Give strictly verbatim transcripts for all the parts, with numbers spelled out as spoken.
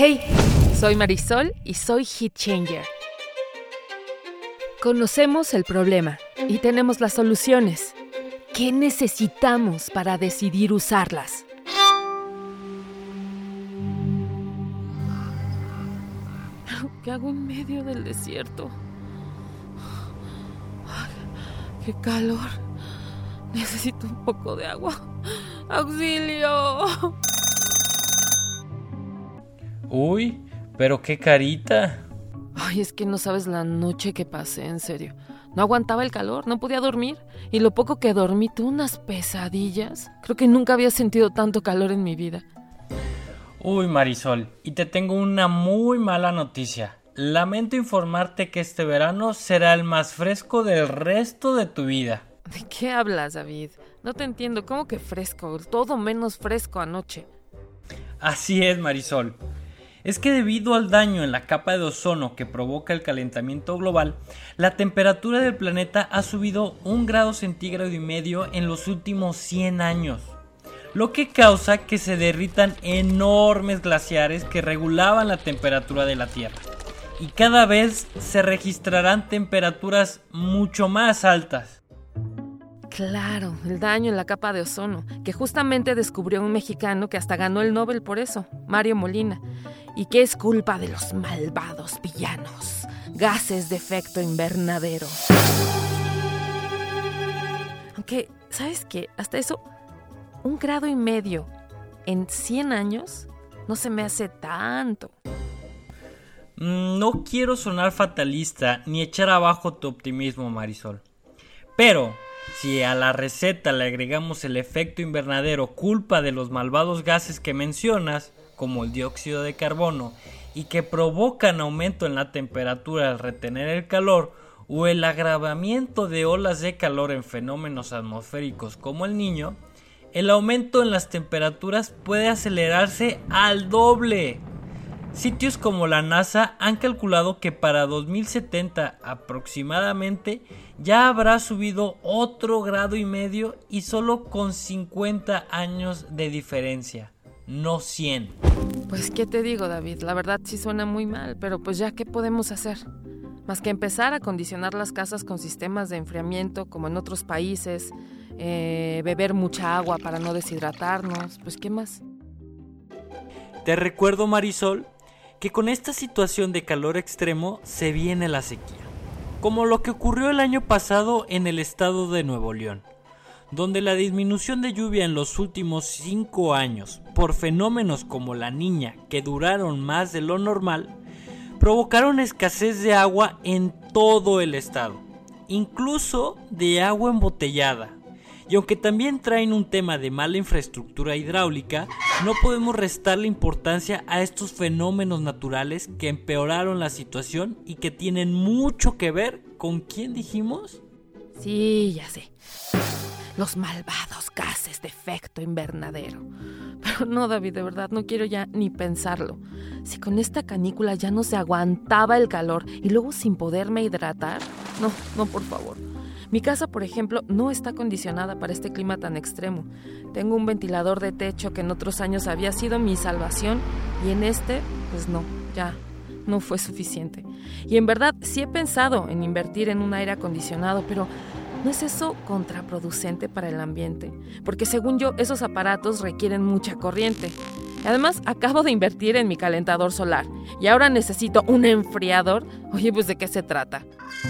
Hey, soy Marisol y soy Heat Changer. Conocemos el problema y tenemos las soluciones. ¿Qué necesitamos para decidir usarlas? ¿Qué hago en medio del desierto? Ay, ¡qué calor! Necesito un poco de agua. ¡Auxilio! Uy, pero qué carita. Ay, es que no sabes la noche que pasé, en serio. No aguantaba el calor, no podía dormir. Y lo poco que dormí, tuve unas pesadillas. Creo que nunca había sentido tanto calor en mi vida. Uy, Marisol, y te tengo una muy mala noticia. Lamento informarte que este verano será el más fresco del resto de tu vida. ¿De qué hablas, David? No te entiendo, ¿cómo que fresco? Todo menos fresco anoche. Así es, Marisol. Es que debido al daño en la capa de ozono que provoca el calentamiento global, la temperatura del planeta ha subido un grado centígrado y medio en los últimos cien años, lo que causa que se derritan enormes glaciares que regulaban la temperatura de la Tierra, y cada vez se registrarán temperaturas mucho más altas. Claro, el daño en la capa de ozono, que justamente descubrió un mexicano que hasta ganó el Nobel por eso, Mario Molina, y que es culpa de los malvados villanos, gases de efecto invernadero. Aunque, ¿sabes qué? Hasta eso, un grado y medio en cien años no se me hace tanto. No quiero sonar fatalista ni echar abajo tu optimismo, Marisol, pero si a la receta le agregamos el efecto invernadero culpa de los malvados gases que mencionas, como el dióxido de carbono, y que provocan aumento en la temperatura al retener el calor, o el agravamiento de olas de calor en fenómenos atmosféricos como el Niño, el aumento en las temperaturas puede acelerarse al doble. Sitios como la NASA han calculado que para dos mil setenta aproximadamente ya habrá subido otro grado y medio y solo con cincuenta años de diferencia, no cien. Pues qué te digo, David, la verdad sí suena muy mal, pero pues ya qué podemos hacer, más que empezar a acondicionar las casas con sistemas de enfriamiento como en otros países, eh, beber mucha agua para no deshidratarnos, pues qué más. Te recuerdo, Marisol, que con esta situación de calor extremo se viene la sequía, como lo que ocurrió el año pasado en el estado de Nuevo León, donde la disminución de lluvia en los últimos cinco años por fenómenos como la Niña, que duraron más de lo normal, provocaron escasez de agua en todo el estado, incluso de agua embotellada. Y aunque también traen un tema de mala infraestructura hidráulica, no podemos restarle importancia a estos fenómenos naturales que empeoraron la situación y que tienen mucho que ver con ¿quién dijimos? Sí, ya sé. Los malvados gases de efecto invernadero. Pero no, David, de verdad, no quiero ya ni pensarlo. Si con esta canícula ya no se aguantaba el calor y luego sin poderme hidratar, no, no, por favor. Mi casa, por ejemplo, no está acondicionada para este clima tan extremo. Tengo un ventilador de techo que en otros años había sido mi salvación y en este, pues no, ya no fue suficiente. Y en verdad sí he pensado en invertir en un aire acondicionado, pero ¿no es eso contraproducente para el ambiente? Porque según yo, esos aparatos requieren mucha corriente. Además, acabo de invertir en mi calentador solar y ahora necesito un enfriador. Oye, pues ¿de qué se trata?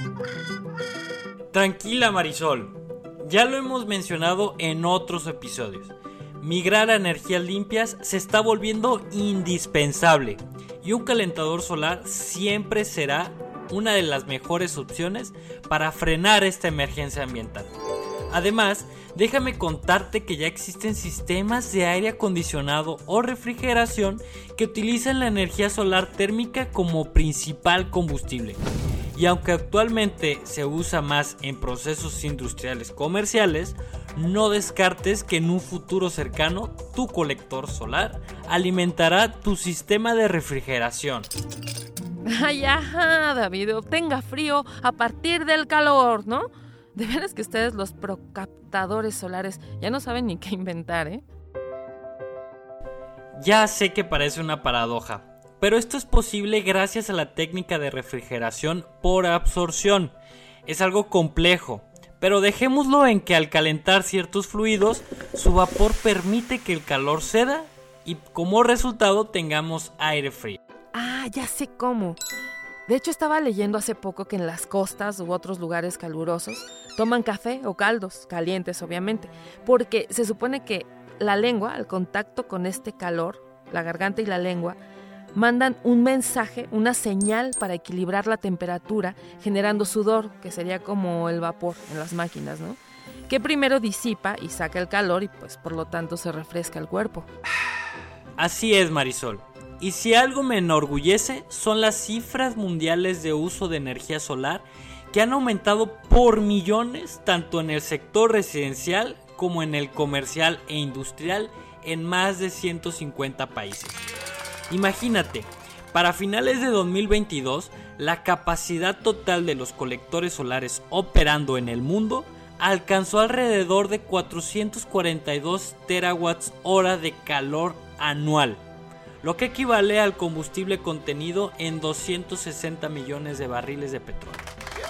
Tranquila, Marisol, ya lo hemos mencionado en otros episodios. Migrar a energías limpias se está volviendo indispensable y un calentador solar siempre será una de las mejores opciones para frenar esta emergencia ambiental. Además, déjame contarte que ya existen sistemas de aire acondicionado o refrigeración que utilizan la energía solar térmica como principal combustible. Y aunque actualmente se usa más en procesos industriales comerciales, no descartes que en un futuro cercano tu colector solar alimentará tu sistema de refrigeración. Ay, ajá, David, obtenga frío a partir del calor, ¿no? De veras que ustedes, los procaptadores solares, ya no saben ni qué inventar, ¿eh? Ya sé que parece una paradoja, pero esto es posible gracias a la técnica de refrigeración por absorción. Es algo complejo, pero dejémoslo en que al calentar ciertos fluidos, su vapor permite que el calor ceda y como resultado tengamos aire frío. Ah, ya sé cómo. De hecho, estaba leyendo hace poco que en las costas u otros lugares calurosos toman café o caldos, calientes obviamente, porque se supone que la lengua, al contacto con este calor, la garganta y la lengua, mandan un mensaje, una señal para equilibrar la temperatura, generando sudor, que sería como el vapor en las máquinas, ¿no? Que primero disipa y saca el calor y pues por lo tanto se refresca el cuerpo. Así es, Marisol. Y si algo me enorgullece son las cifras mundiales de uso de energía solar que han aumentado por millones tanto en el sector residencial como en el comercial e industrial en más de ciento cincuenta países. Imagínate, para finales de dos mil veintidós, la capacidad total de los colectores solares operando en el mundo alcanzó alrededor de cuatrocientos cuarenta y dos terawatts hora de calor anual, lo que equivale al combustible contenido en doscientos sesenta millones de barriles de petróleo.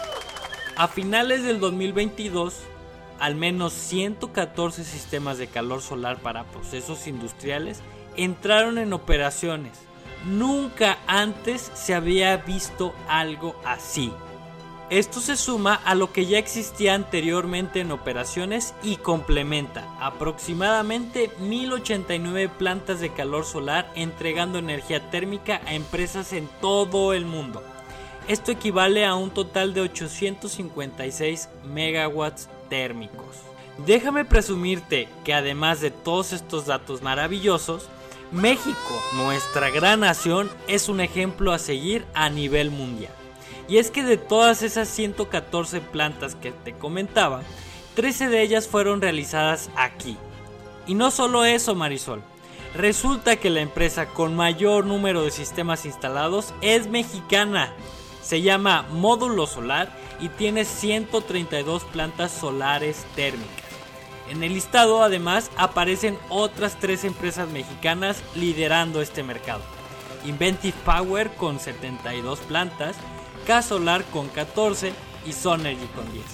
A finales del dos mil veintidós, al menos ciento catorce sistemas de calor solar para procesos industriales entraron en operaciones. Nunca antes se había visto algo así. Esto se suma a lo que ya existía anteriormente en operaciones y complementa aproximadamente mil ochenta y nueve plantas de calor solar entregando energía térmica a empresas en todo el mundo. Esto equivale a un total de ochocientos cincuenta y seis megawatts térmicos. Déjame presumirte que además de todos estos datos maravillosos, México, nuestra gran nación, es un ejemplo a seguir a nivel mundial. Y es que de todas esas ciento catorce plantas que te comentaba, trece de ellas fueron realizadas aquí. Y no solo eso, Marisol. Resulta que la empresa con mayor número de sistemas instalados es mexicana. Se llama Módulo Solar y tiene ciento treinta y dos plantas solares térmicas. En el listado además aparecen otras tres empresas mexicanas liderando este mercado. Inventive Power con setenta y dos plantas, K-Solar con catorce y Sonergy con diez.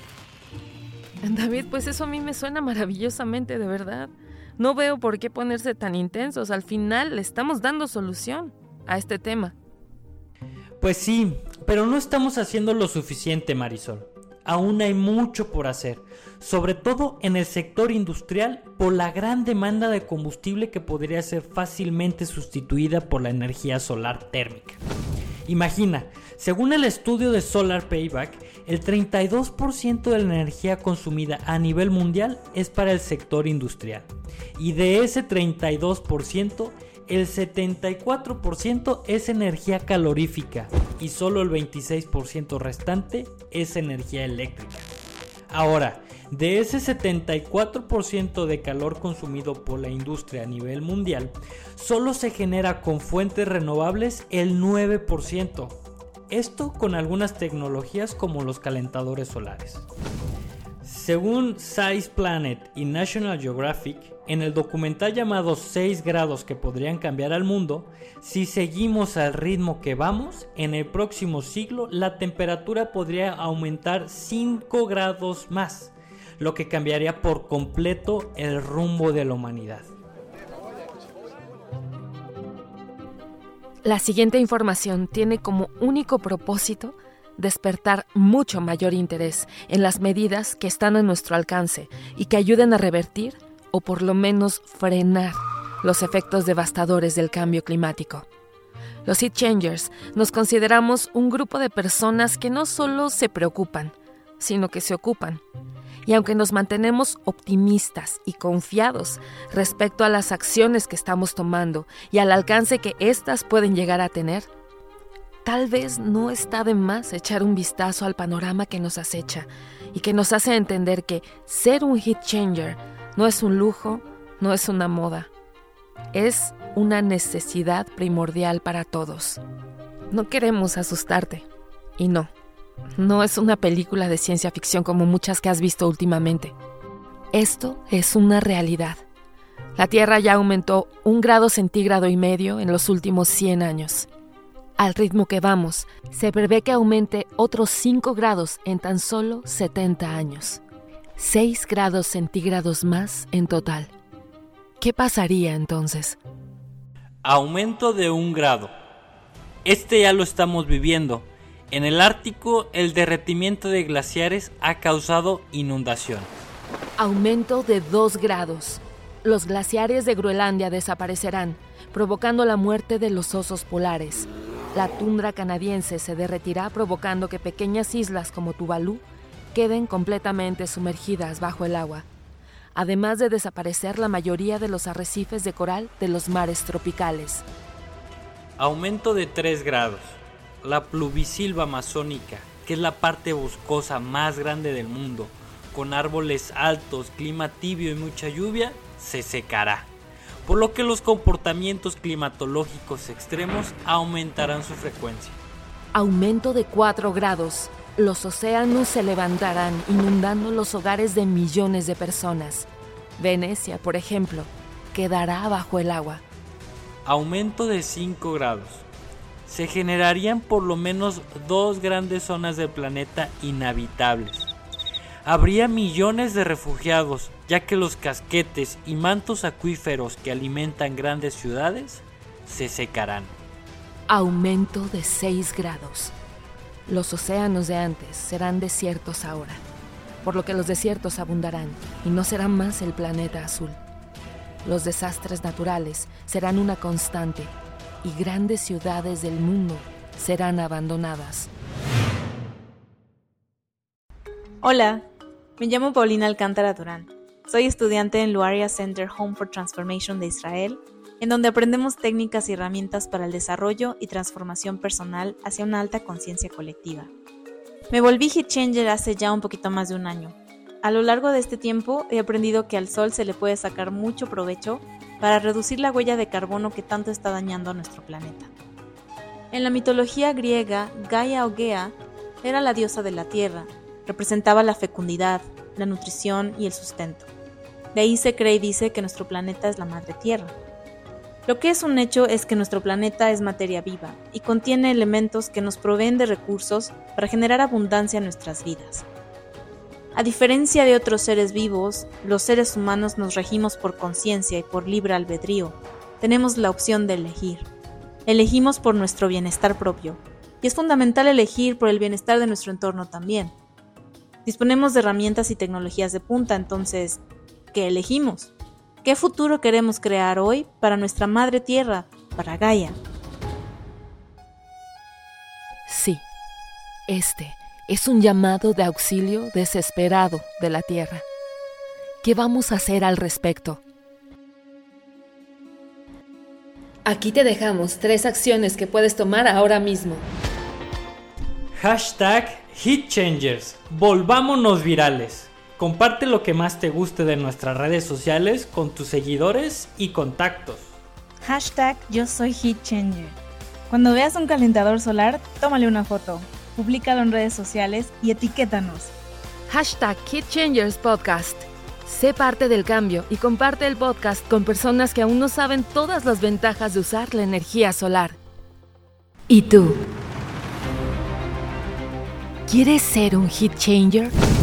David, pues eso a mí me suena maravillosamente, de verdad. No veo por qué ponerse tan intensos. Al final le estamos dando solución a este tema. Pues sí, pero no estamos haciendo lo suficiente, Marisol. Aún hay mucho por hacer, sobre todo en el sector industrial por la gran demanda de combustible que podría ser fácilmente sustituida por la energía solar térmica. Imagina, según el estudio de Solar Payback, el treinta y dos por ciento de la energía consumida a nivel mundial es para el sector industrial. Y de ese treinta y dos por ciento, el setenta y cuatro por ciento es energía calorífica y solo el veintiséis por ciento restante es energía eléctrica. Ahora, de ese setenta y cuatro por ciento de calor consumido por la industria a nivel mundial, solo se genera con fuentes renovables el nueve por ciento. Esto con algunas tecnologías como los calentadores solares. Según Science Planet y National Geographic, en el documental llamado seis grados que podrían cambiar al mundo, si seguimos al ritmo que vamos, en el próximo siglo la temperatura podría aumentar cinco grados más, lo que cambiaría por completo el rumbo de la humanidad. La siguiente información tiene como único propósito despertar mucho mayor interés en las medidas que están a nuestro alcance y que ayuden a revertir o por lo menos frenar los efectos devastadores del cambio climático. Los Heat Changers nos consideramos un grupo de personas que no solo se preocupan, sino que se ocupan. Y aunque nos mantenemos optimistas y confiados respecto a las acciones que estamos tomando y al alcance que éstas pueden llegar a tener, tal vez no está de más echar un vistazo al panorama que nos acecha y que nos hace entender que ser un Heat Changer no es un lujo, no es una moda. Es una necesidad primordial para todos. No queremos asustarte. Y no, no es una película de ciencia ficción como muchas que has visto últimamente. Esto es una realidad. La Tierra ya aumentó un grado centígrado y medio en los últimos cien años. Al ritmo que vamos, se prevé que aumente otros cinco grados en tan solo setenta años. seis grados centígrados más en total. ¿Qué pasaría entonces? Aumento de un grado. Este ya lo estamos viviendo. En el Ártico, el derretimiento de glaciares ha causado inundación. Aumento de dos grados. Los glaciares de Groenlandia desaparecerán, provocando la muerte de los osos polares. La tundra canadiense se derretirá, provocando que pequeñas islas como Tuvalu queden completamente sumergidas bajo el agua, además de desaparecer la mayoría de los arrecifes de coral de los mares tropicales. Aumento de tres grados. La pluvisilva amazónica, que es la parte boscosa más grande del mundo, con árboles altos, clima tibio y mucha lluvia, se secará, por lo que los comportamientos climatológicos extremos aumentarán su frecuencia. Aumento de cuatro grados. Los océanos se levantarán, inundando los hogares de millones de personas. Venecia, por ejemplo, quedará bajo el agua. Aumento de cinco grados. Se generarían por lo menos dos grandes zonas del planeta inhabitables. Habría millones de refugiados, ya que los casquetes y mantos acuíferos que alimentan grandes ciudades se secarán. Aumento de seis grados. Los océanos de antes serán desiertos ahora, por lo que los desiertos abundarán y no será más el planeta azul. Los desastres naturales serán una constante y grandes ciudades del mundo serán abandonadas. Hola, me llamo Paulina Alcántara Durán. Soy estudiante en Luaria Center Home for Transformation de Israel, en donde aprendemos técnicas y herramientas para el desarrollo y transformación personal hacia una alta conciencia colectiva. Me volví Heat Changer hace ya un poquito más de un año. A lo largo de este tiempo he aprendido que al sol se le puede sacar mucho provecho para reducir la huella de carbono que tanto está dañando a nuestro planeta. En la mitología griega, Gaia o Gea era la diosa de la tierra, representaba la fecundidad, la nutrición y el sustento. De ahí se cree y dice que nuestro planeta es la madre tierra. Lo que es un hecho es que nuestro planeta es materia viva y contiene elementos que nos proveen de recursos para generar abundancia en nuestras vidas. A diferencia de otros seres vivos, los seres humanos nos regimos por conciencia y por libre albedrío. Tenemos la opción de elegir. Elegimos por nuestro bienestar propio, y es fundamental elegir por el bienestar de nuestro entorno también. Disponemos de herramientas y tecnologías de punta, entonces, ¿qué elegimos? ¿Qué futuro queremos crear hoy para nuestra madre tierra, para Gaia? Sí, este es un llamado de auxilio desesperado de la tierra. ¿Qué vamos a hacer al respecto? Aquí te dejamos tres acciones que puedes tomar ahora mismo. Hashtag Heat Changers. Volvámonos virales. Comparte lo que más te guste de nuestras redes sociales con tus seguidores y contactos. Hashtag Yo Soy Heat Changer. Cuando veas un calentador solar, tómale una foto, públicalo en redes sociales y etiquétanos. Hashtag Heat Changers Podcast. Sé parte del cambio y comparte el podcast con personas que aún no saben todas las ventajas de usar la energía solar. ¿Y tú? ¿Quieres ser un Heat Changer?